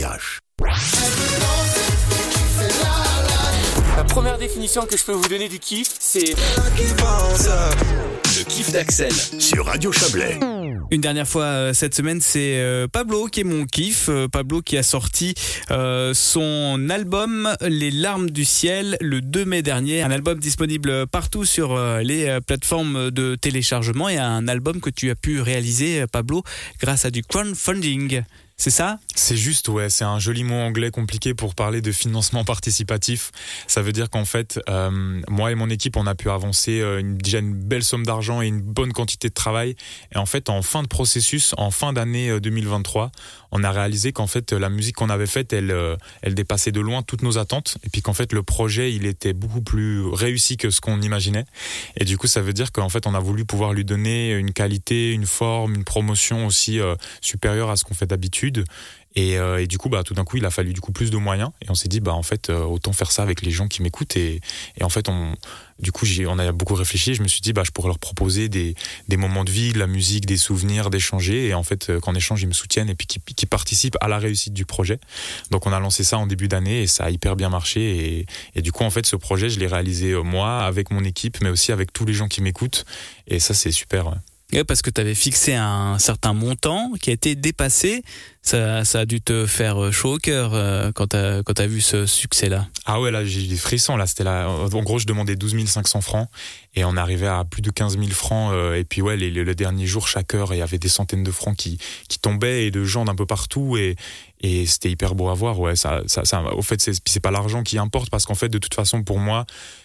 La première définition que je peux vous donner du kiff, c'est le kiff d'Axel sur Radio Chablais. Une dernière fois cette semaine, c'est Pablo qui est mon kiff. Pablo qui a sorti son album Les Larmes du Ciel le 2 mai dernier. Un album disponible partout sur les plateformes de téléchargement et un album que tu as pu réaliser, Pablo, grâce à du crowdfunding. C'est ça ? C'est juste, ouais, c'est un joli mot anglais compliqué pour parler de financement participatif. Ça veut dire qu'en fait, moi et mon équipe, on a pu avancer déjà une belle somme d'argent et une bonne quantité de travail. Et en fait, en fin de processus, en fin d'année 2023, on a réalisé qu'en fait, la musique qu'on avait faite, elle dépassait de loin toutes nos attentes. Et puis qu'en fait, le projet, il était beaucoup plus réussi que ce qu'on imaginait. Et du coup, ça veut dire qu'en fait, on a voulu pouvoir lui donner une qualité, une forme, une promotion aussi supérieure à ce qu'on fait d'habitude. Et du coup, tout d'un coup, il a fallu du coup plus de moyens. Et on s'est dit, en fait, autant faire ça avec les gens qui m'écoutent. Et en fait, on a beaucoup réfléchi. Je me suis dit, je pourrais leur proposer des moments de vie, de la musique, des souvenirs, d'échanger. Et en fait, qu'en échange, ils me soutiennent et puis qu'ils participent à la réussite du projet. Donc, on a lancé ça en début d'année et ça a hyper bien marché. Et du coup, en fait, ce projet, je l'ai réalisé moi, avec mon équipe, mais aussi avec tous les gens qui m'écoutent. Et ça, c'est super, ouais. Ouais, parce que tu avais fixé un certain montant qui a été dépassé. Ça a dû te faire chaud au cœur quand t'as vu ce succès-là. Ah ouais, là, j'ai des frissons. Là, en gros, je demandais 12 500 francs et on arrivait à plus de 15 000 francs. Et puis, ouais, le dernier jour, chaque heure, il y avait des centaines de francs qui tombaient et de gens d'un peu partout. Et c'était hyper beau à voir. Ouais, au fait, c'est pas l'argent qui importe parce qu'en fait, de toute façon, pour moi,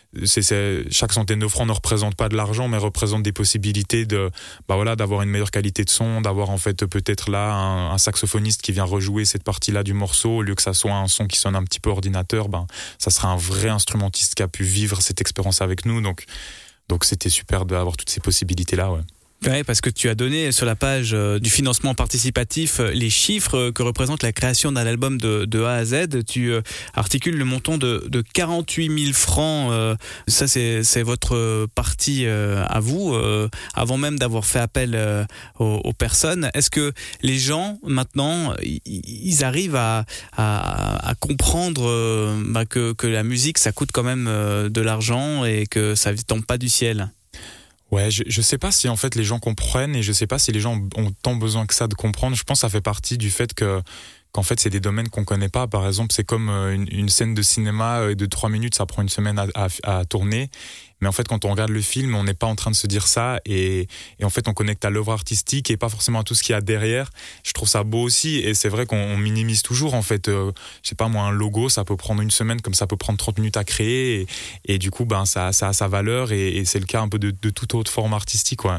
chaque centaine de francs ne représente pas de l'argent mais représente des possibilités d'avoir une meilleure qualité de son, d'avoir en fait peut-être là un saxophoniste qui vient rejouer cette partie-là du morceau au lieu que ça soit un son qui sonne un petit peu ordinateur, ça sera un vrai instrumentiste qui a pu vivre cette expérience avec nous, donc c'était super d'avoir toutes ces possibilités-là, ouais. Ouais, parce que tu as donné sur la page du financement participatif les chiffres que représente la création d'un album de A à Z. Tu articules le montant de 48 000 francs. Ça, c'est votre partie à vous, avant même d'avoir fait appel aux personnes. Est-ce que les gens, maintenant, ils arrivent à comprendre que la musique, ça coûte quand même de l'argent et que ça ne tombe pas du ciel ? Ouais, je sais pas si en fait les gens comprennent et je sais pas si les gens ont tant besoin que ça de comprendre. Je pense que ça fait partie du fait qu'en fait c'est des domaines qu'on connaît pas. Par exemple, c'est comme une scène de cinéma de 3 minutes, ça prend une semaine à tourner. Mais en fait, quand on regarde le film, on n'est pas en train de se dire ça et en fait, on connecte à l'œuvre artistique et pas forcément à tout ce qu'il y a derrière. Je trouve ça beau aussi et c'est vrai qu'on minimise toujours en fait. Je sais pas moi, un logo, ça peut prendre une semaine comme ça peut prendre 30 minutes à créer et du coup, ça a sa valeur et c'est le cas un peu de toute autre forme artistique, ouais.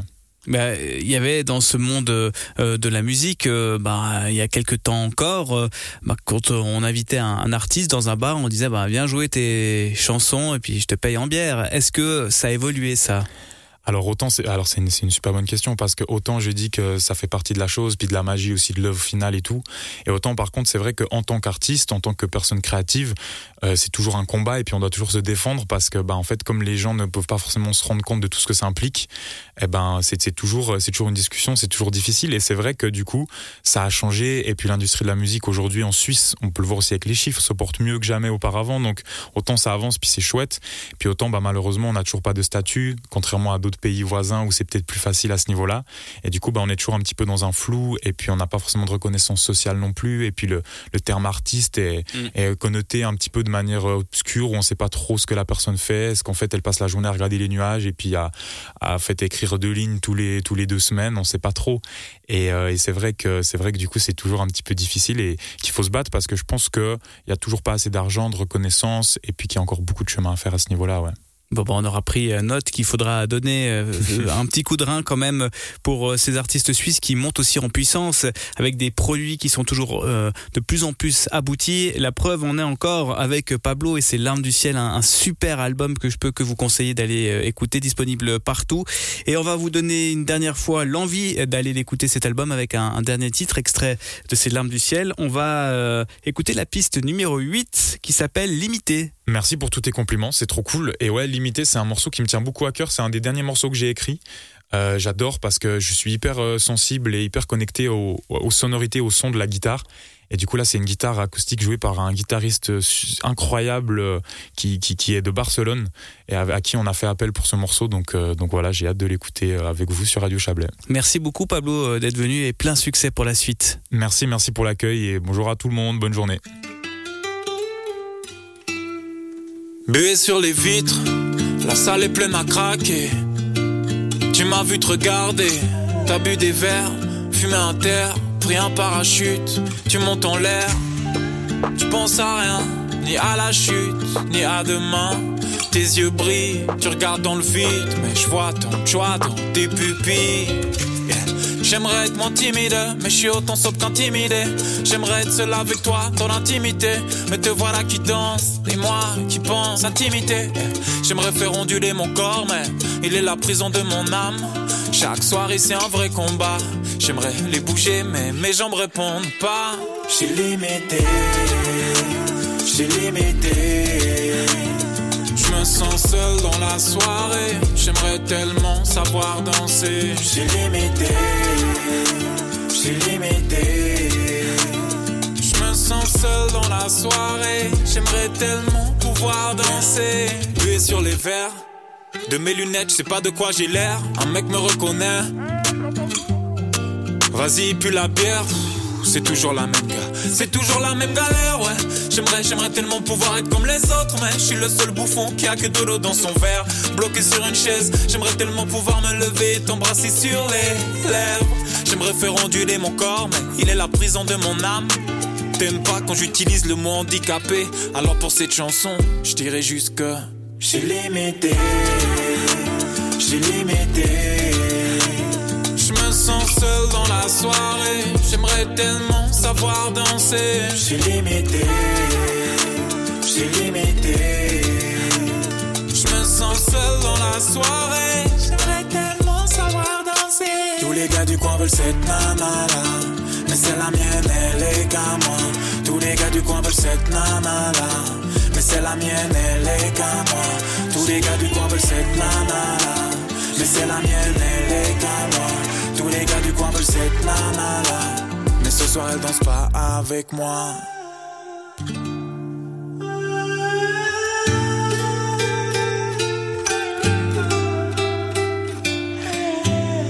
Il y avait dans ce monde de la musique, il y a quelques temps encore, quand on invitait un artiste dans un bar, on disait viens jouer tes chansons et puis je te paye en bière. Est-ce que ça a évolué ça ? Alors c'est une super bonne question parce que autant je dis que ça fait partie de la chose puis de la magie aussi de l'œuvre finale et tout, et autant par contre c'est vrai qu'en tant qu'artiste, en tant que personne créative, c'est toujours un combat et puis on doit toujours se défendre parce que en fait comme les gens ne peuvent pas forcément se rendre compte de tout ce que ça implique, c'est toujours une discussion, c'est toujours difficile et c'est vrai que du coup ça a changé et puis l'industrie de la musique aujourd'hui en Suisse, on peut le voir aussi avec les chiffres, se porte mieux que jamais auparavant, donc autant ça avance puis c'est chouette, puis autant malheureusement on n'a toujours pas de statut contrairement à d'autres pays voisins où c'est peut-être plus facile à ce niveau-là et du coup on est toujours un petit peu dans un flou et puis on n'a pas forcément de reconnaissance sociale non plus et puis le terme artiste est connoté un petit peu de manière obscure où on sait pas trop ce que la personne fait, est-ce qu'en fait elle passe la journée à regarder les nuages et puis à fait écrire 2 lignes tous les 2 semaines, on sait pas trop et c'est vrai que du coup c'est toujours un petit peu difficile et qu'il faut se battre parce que je pense que il y a toujours pas assez d'argent, de reconnaissance et puis qu'il y a encore beaucoup de chemin à faire à ce niveau-là, ouais. Bon, on aura pris note qu'il faudra donner un petit coup de rein quand même pour ces artistes suisses qui montent aussi en puissance avec des produits qui sont toujours de plus en plus aboutis. La preuve en est encore avec Pablo et ses Larmes du Ciel, un super album que je peux que vous conseiller d'aller écouter, disponible partout. Et on va vous donner une dernière fois l'envie d'aller l'écouter cet album avec un dernier titre extrait de ces Larmes du Ciel. On va écouter la piste numéro 8 qui s'appelle Limité. Merci pour tous tes compliments, c'est trop cool. Et ouais, Limité, c'est un morceau qui me tient beaucoup à cœur. C'est un des derniers morceaux que j'ai écrit. J'adore parce que je suis hyper sensible et hyper connecté aux sonorités, au son de la guitare. Et du coup là c'est une guitare acoustique jouée par un guitariste incroyable qui est de Barcelone et à qui on a fait appel pour ce morceau. Donc voilà, j'ai hâte de l'écouter avec vous sur Radio Chablais. Merci beaucoup Pablo d'être venu et plein succès pour la suite. Merci pour l'accueil et bonjour à tout le monde, bonne journée. Buée sur les vitres, la salle est pleine à craquer. Tu m'as vu te regarder, t'as bu des verres, fumé un terre, pris un parachute, tu montes en l'air. Tu penses à rien, ni à la chute, ni à demain. Tes yeux brillent, tu regardes dans le vide, mais je vois ton joie dans tes pupilles. Yeah. J'aimerais être moins timide, mais je suis autant sobre qu'intimidé. J'aimerais être seul avec toi dans l'intimité, mais te voilà qui danse, et moi qui pense intimité. Yeah. J'aimerais faire onduler mon corps, mais il est la prison de mon âme. Chaque soirée c'est un vrai combat. J'aimerais les bouger, mais mes jambes répondent pas. J'ai limité. Je me sens seul dans la soirée. J'aimerais tellement savoir danser. J'ai limité. Je me sens seul dans la soirée. J'aimerais tellement pouvoir danser. Buée sur les verres de mes lunettes, je sais pas de quoi j'ai l'air. Un mec me reconnaît. Vas-y, puis la bière. C'est toujours la même gars, c'est toujours la même galère, ouais. J'aimerais tellement pouvoir être comme les autres, mais je suis le seul bouffon qui a que de l'eau dans son verre. Bloqué sur une chaise, j'aimerais tellement pouvoir me lever et t'embrasser sur les lèvres. J'aimerais faire onduler mon corps, mais il est la prison de mon âme. T'aimes pas quand j'utilise le mot handicapé, alors pour cette chanson, je dirais juste que j'ai limité. Je me sens seul dans la soirée. J'aimerais tellement savoir danser. J'ai limité. Je me sens seul dans la soirée. J'aimerais tellement savoir danser. Tous les gars du coin veulent cette nana-là, mais c'est la mienne, elle est qu'à moi. Tous les gars du coin veulent cette nana-là, mais c'est la mienne, elle est qu'à moi. Tous les gars du coin veulent cette nana-là, mais c'est la mienne, elle est qu'à moi. Tous les gars du coin veulent cette nana-là, mais ce soir elle danse pas avec moi.